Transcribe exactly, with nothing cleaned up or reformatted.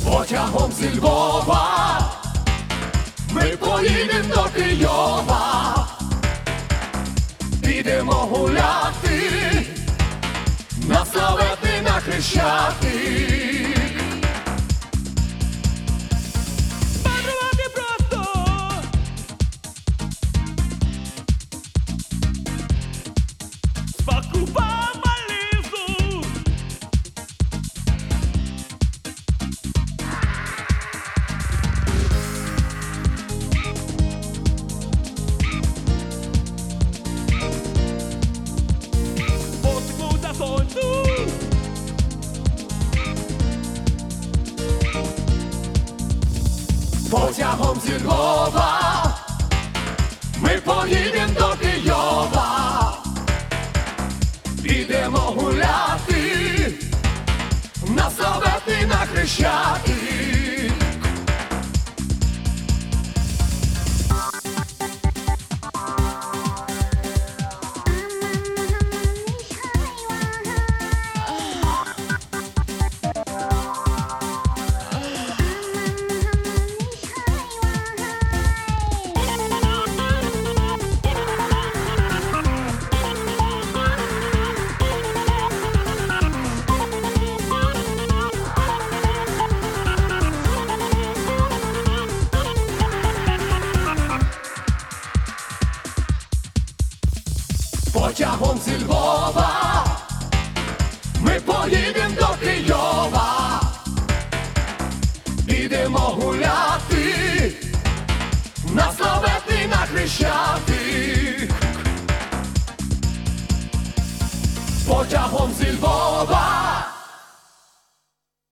Потягом зі Львова ми поїдем до Києва, підемо гуляти на славетний, на Хрещатик. Мандрувати просто, спакував валізу, посипу за сонцю. Потягом зі Львова ми поїдем до Києва, підемо гуляти на славетний, на Хрещатик. Потягом зі Львова ми поїдем до Києва,